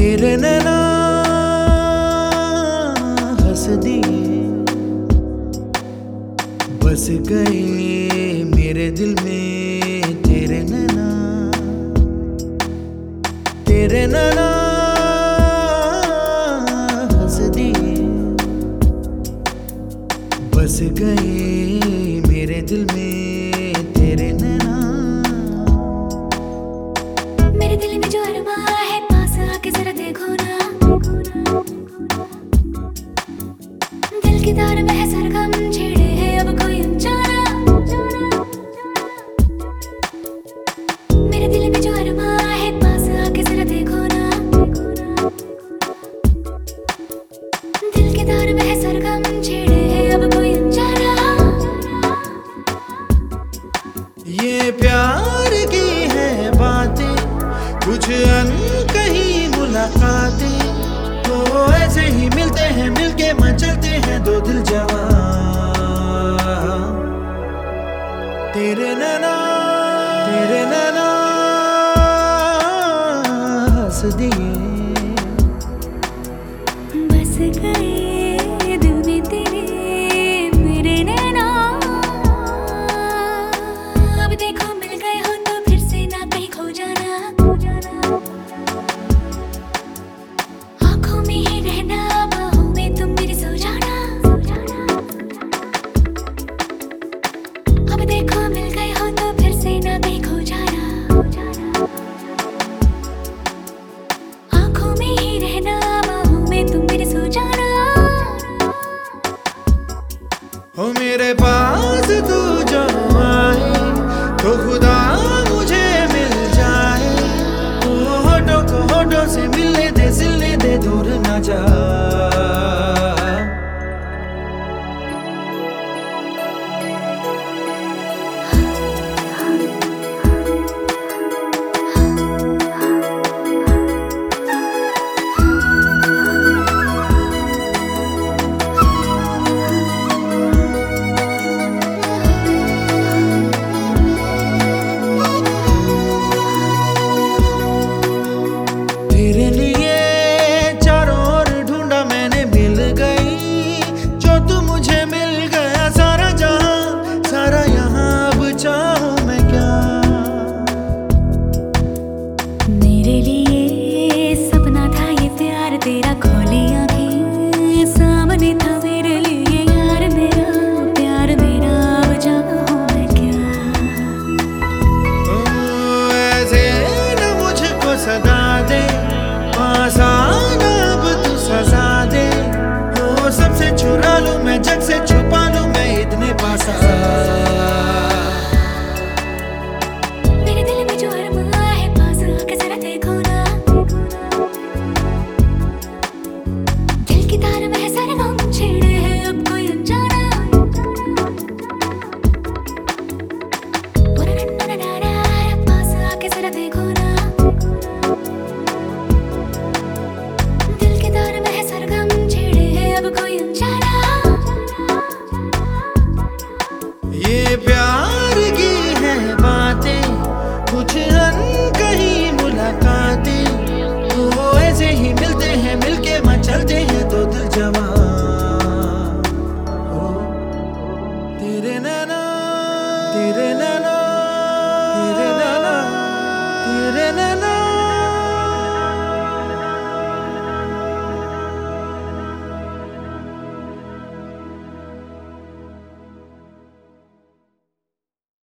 तेरे नैना हंस दिए, बस गए मेरे दिल में तेरे नैना। तेरे नैना हंस दिए, बस गए मेरे दिल में तेरे नैना। मेरे दिल में जो अरमा है पास आके जरा देखो ना, दिल की तार में है सरगम छेड़े है अब कोई अनजाना। मेरे दिल में जो अरमा है पास आके जरा देखो ना, दिल की तार में है सरगम छेड़े है अब कोई अनजाना। ये प्यार की है बातें, कुछ अनकही मुलाकातें, तो ऐसे ही मिलते हैं, मिलके मचलते हैं दो दिल जवां। तेरे नैना हंस दिए, बस गए दिल में तेरे मेरे नैना। अब देखो मिल गए हो तो फिर से ना कहीं खो जाना, आँखों में ही रहना, बाहों में तुम मेरी सो जाना। अब देखो मिल गए हो तो फिर से ना कहीं खो जाना, आँखों में ही रहना, बाहों में तुम मेरी सो जाना। हो मेरे पास तू जो आए तो खुदा मुझे मिल जाए, तो होठों को होठों से मिलने दे, सिलने दे, दूर ना जा। तेरे लिए चारों ओर ढूंढा मैंने, मिल गई जो तू मुझे मिल गया। सारा जहां सारा यहाँ, अब चाहूं मैं क्या। मेरे लिए सपना था ये प्यार तेरा, खोली आँखें सामने था मेरे लिए यार मेरा प्यार मेरा, अब चाहूं मैं क्या। ऐसे न मुझको सदा दे, आसान अब तू सजा दे, वो सबसे चुरा लूं मैं, जग से छुपा लूं मैं, इतने पास आ। मेरे दिल में जो अरमा है पास आके जरा देखो ना, दिल की तार में है सरगम छेड़े है अब कोई अनजाना। पास आके जरा देखो ना, दिल के तार में है सरगम छेड़े है अब कोई अनजाना। ये प्यार की है बातें, कुछ अनकही मुलाकातें, तो ऐसे ही मिलते हैं, मिलके मचलते हैं दो दिल जवां। हो तेरे नैना